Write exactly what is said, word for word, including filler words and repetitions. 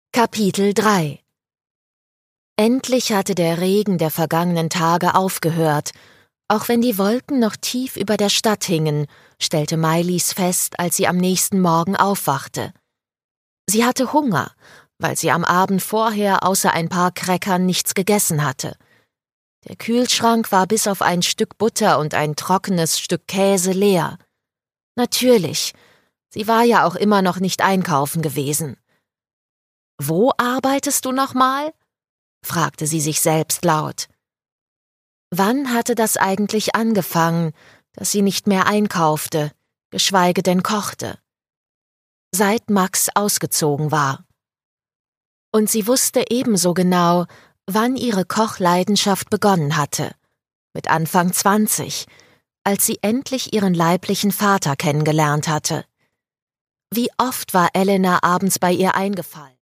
Kapitel drei. Endlich hatte der Regen der vergangenen Tage aufgehört. Auch wenn die Wolken noch tief über der Stadt hingen, stellte Mailis fest, als sie am nächsten Morgen aufwachte. Sie hatte Hunger, weil sie am Abend vorher außer ein paar Crackern nichts gegessen hatte. Der Kühlschrank war bis auf ein Stück Butter und ein trockenes Stück Käse leer. Natürlich, sie war ja auch immer noch nicht einkaufen gewesen. »Wo arbeitest du nochmal?« fragte sie sich selbst laut. Wann hatte das eigentlich angefangen, dass sie nicht mehr einkaufte, geschweige denn kochte? Seit Max ausgezogen war. Und sie wusste ebenso genau, wann ihre Kochleidenschaft begonnen hatte, mit Anfang zwanzig, als sie endlich ihren leiblichen Vater kennengelernt hatte. Wie oft war Elena abends bei ihr eingefallen.